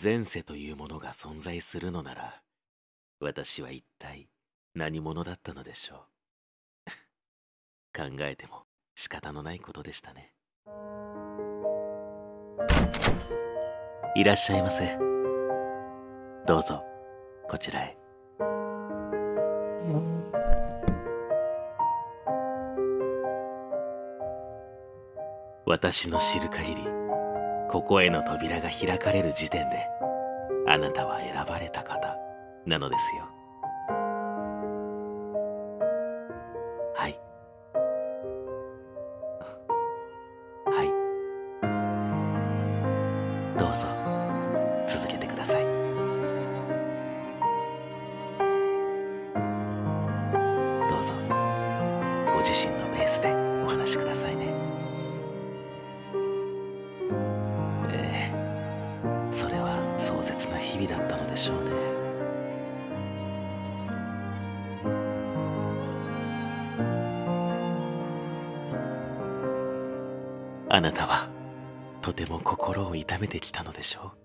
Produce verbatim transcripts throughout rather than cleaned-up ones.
前世というものが存在するのなら、私は一体何者だったのでしょう。考えても仕方のないことでしたね。いらっしゃいませ。どうぞこちらへ。私の知る限り、ここへの扉が開かれる時点で、あなたは選ばれた方なのですよ。はい。はい。どうぞ続けてください。どうぞご自身のペースでお話しくださいね。ええ、それは壮絶な日々だったのでしょうね。あなたはとても心を痛めてきたのでしょ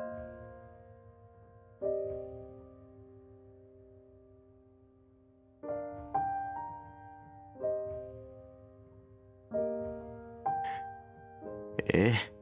う。ええ、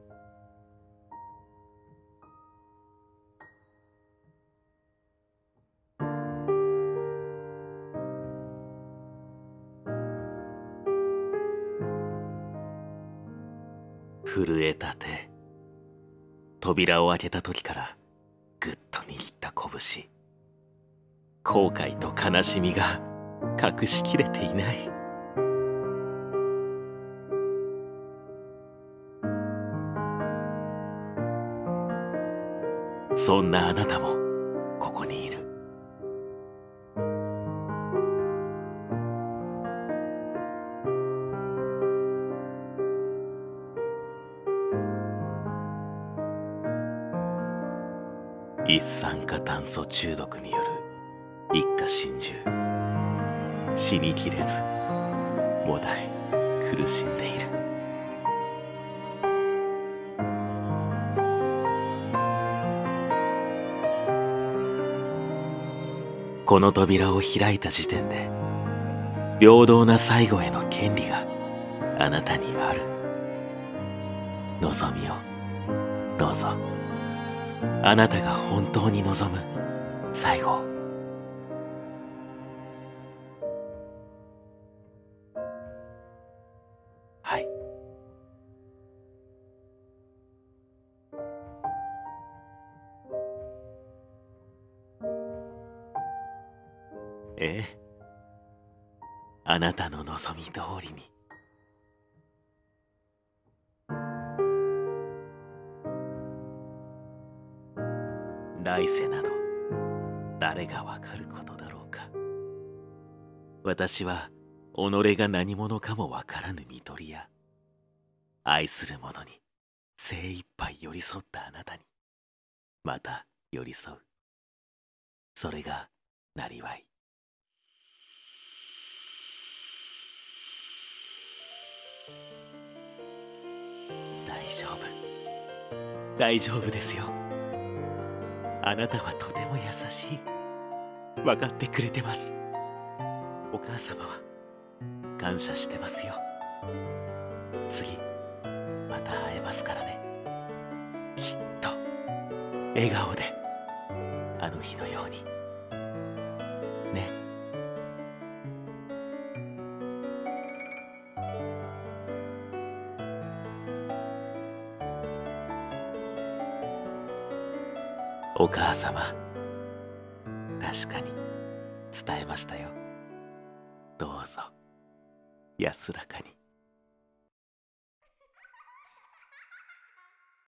震えた手、扉を開けた時からぐっと握った拳、後悔と悲しみが隠しきれていない。そんなあなたもここにいる。一酸化炭素中毒による一家心中、死にきれずもだえ苦しんでいる。この扉を開いた時点で、平等な最後への権利があなたにある。望みをどうぞ。あなたが本当に望む最後を。はい。ええ、あなたの望み通りに。来世など誰がわかることだろうか。私は己が何者かもわからぬ看取りや、愛する者に精一杯寄り添ったあなたにまた寄り添う。それがなりわい。大丈夫、大丈夫ですよ。あなたはとても優しい。分かってくれてます。お母様は感謝してますよ。次また会えますからね。きっと笑顔で、あの日のようにね。お母様、確かに伝えましたよ。どうぞ安らかに。